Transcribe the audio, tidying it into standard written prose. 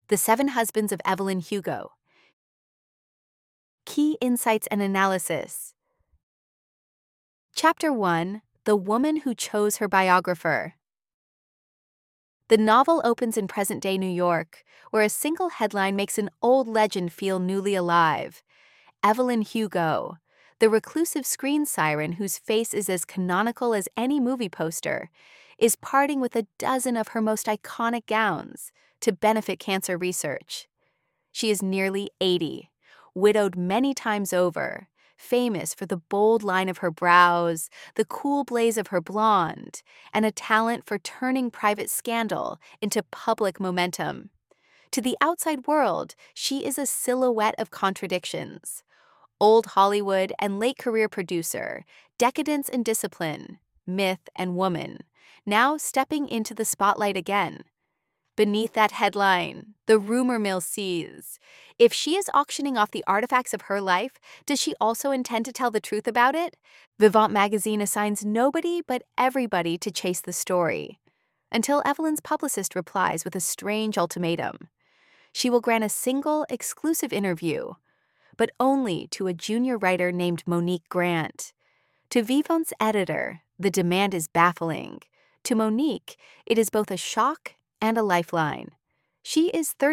The Seven Husbands of Evelyn Hugo. Key Insights and Analysis. Chapter 1: The Woman Who Chose Her Biographer. The novel opens in present-day New York, where a single headline makes an old legend feel newly alive. Evelyn Hugo, the reclusive screen siren whose face is as canonical as any movie poster, is parting with a dozen of her most iconic gowns to benefit cancer research. She is nearly 80, widowed many times over, famous for the bold line of her brows, the cool blaze of her blonde, and a talent for turning private scandal into public momentum. To the outside world, she is a silhouette of contradictions. Old Hollywood and late career producer, decadence and discipline, myth and woman, now stepping into the spotlight again. Beneath that headline, the rumor mill seethes. If she is auctioning off the artifacts of her life, does she also intend to tell the truth about it? Vivant magazine assigns nobody but everybody to chase the story, until Evelyn's publicist replies with a strange ultimatum. She will grant a single, exclusive interview, but only to a junior writer named Monique Grant. To Vivant's editor, the demand is baffling. To Monique, it is both a shock and a lifeline. She is 30